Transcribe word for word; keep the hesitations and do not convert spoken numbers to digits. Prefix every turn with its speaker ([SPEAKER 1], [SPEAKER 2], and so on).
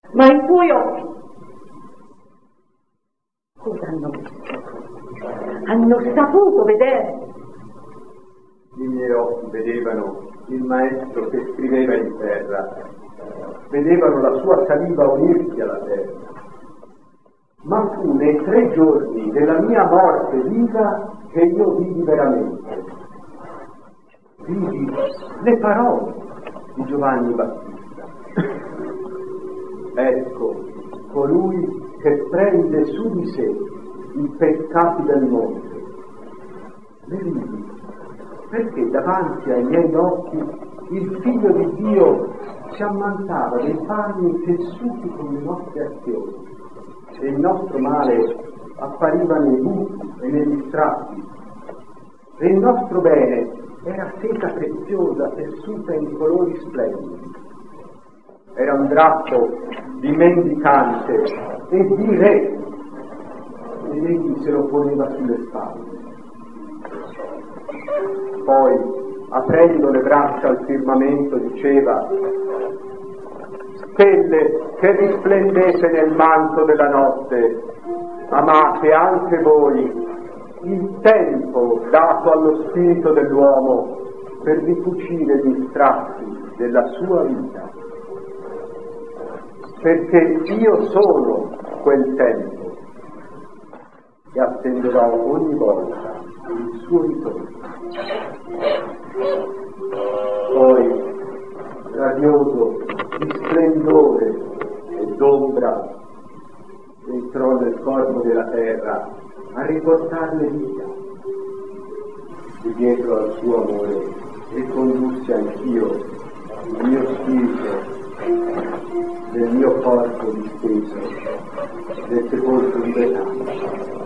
[SPEAKER 1] Ma i tuoi occhi cosa hanno visto? Hanno saputo vedere?
[SPEAKER 2] I miei occhi vedevano il maestro che scriveva in terra, vedevano la sua saliva unirsi alla terra. Ma fu nei tre giorni della mia morte viva che io vidi veramente. Vidi le parole di Giovanni Battista. Ecco, colui che prende su di sé i peccati del mondo. Le vidi, perché davanti ai miei occhi il Figlio di Dio si ammantava dei panni tessuti con le nostre azioni. E il nostro male appariva nei buchi e negli strappi, e il nostro bene era seta preziosa tessuta in colori splendidi. Era un drappo di mendicante e di re, ed egli se lo poneva sulle spalle. Poi, aprendo le braccia al firmamento, diceva: stelle che risplendete nel manto della notte, amate anche voi il tempo dato allo spirito dell'uomo per ricucire gli strappi della sua vita, perché io sono quel tempo e attenderò ogni volta il suo ritorno. Poi, radioso di splendore e d'ombra, entrò nel corpo della terra a riportarle vita. E dietro al suo amore ricondussi anch'io il mio spirito nel mio corpo disteso nel sepolcro di Betania.